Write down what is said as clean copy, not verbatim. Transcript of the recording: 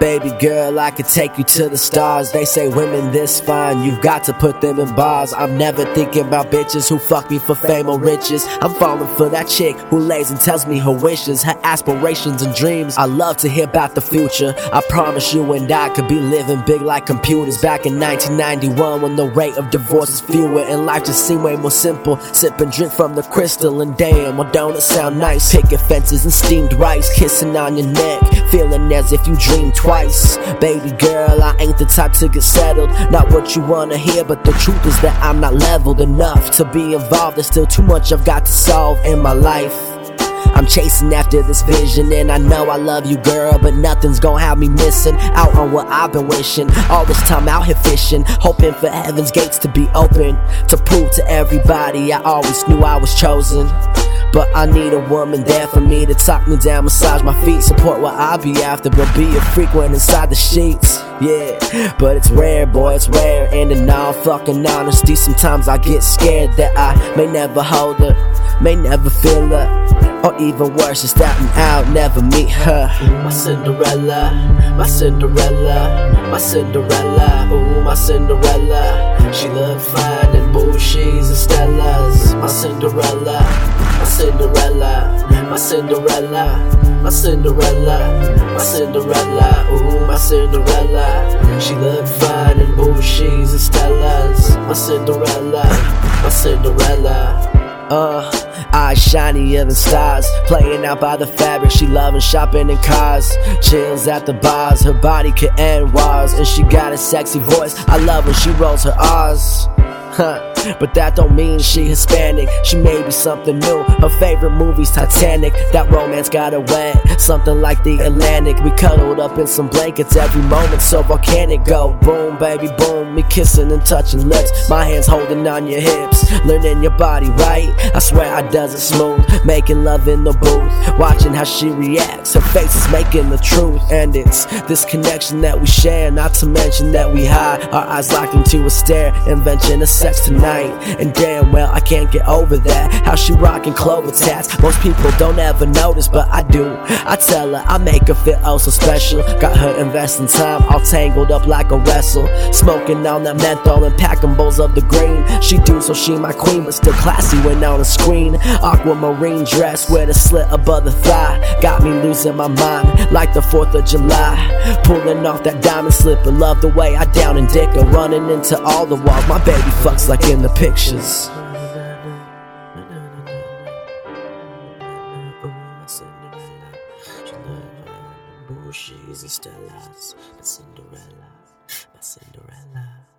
Baby girl, I could take you to the stars. They say women this fine, you've got to put them in bars. I'm never thinking about bitches who fuck me for fame or riches. I'm falling for that chick who lays and tells me her wishes, her aspirations and dreams. I love to hear about the future. I promise you and I could be living big like computers. Back in 1991 when the rate of divorce is fewer and life just seemed way more simple. Sip and drink from the crystal and damn, well don't it sound nice? Picket fences and steamed rice, kissing on your neck, feeling as if you dreamed twice. Baby girl, I ain't the type to get settled. Not what you wanna hear, but the truth is that I'm not leveled enough to be involved. There's still too much I've got to solve in my life. I'm chasing after this vision, and I know I love you, girl, but nothing's gonna have me missing out on what I've been wishing. All this time out here fishing, hoping for heaven's gates to be open, to prove to everybody I always knew I was chosen. But I need a woman there for me to talk me down, massage my feet, support what I be after, but be a freak when inside the sheets. Yeah, but it's rare, boy, it's rare. And in all fucking honesty, sometimes I get scared that I may never hold her, may never feel her, or even worse, is that I'll never meet her. My Cinderella, my Cinderella, my Cinderella, ooh, my Cinderella. She look fine in Bushies and Stellas. My Cinderella, my Cinderella, my Cinderella, my Cinderella, my Cinderella, ooh, my Cinderella. She look fine in Bushies and Stellas. My Cinderella, my Cinderella. Eyes shinier than stars, playing out by the fabric. She loving shopping in cars, chills at the bars. Her body can end wars, and she got a sexy voice. I love when she rolls her R's. But that don't mean she Hispanic. She may be something new. Her favorite movie's Titanic. That romance got her wet, something like the Atlantic. We cuddled up in some blankets, every moment so volcanic. Go boom, baby, boom. Me kissing and touching lips, my hands holding on your hips, learning your body right. I swear I does it smooth, making love in the booth, watching how she reacts. Her face is making the truth, and it's this connection that we share. Not to mention that we high, our eyes locked into a stare, invention of sex tonight. And damn well I can't get over that, how she rockin' clover tats. Most people don't ever notice, but I do. I tell her I make her feel oh so special. Got her investing time, all tangled up like a wrestle, smoking on that menthol and packing bowls of the green. She do so she my queen, but still classy when on the screen. Aquamarine dress with a slit above the thigh, got me losing my mind like the 4th of July. Pulling off that diamond slipper, love the way I down and dick her, running into all the walls. My baby fucks like in the pictures. Bushies and Stellas, my Cinderella, my Cinderella.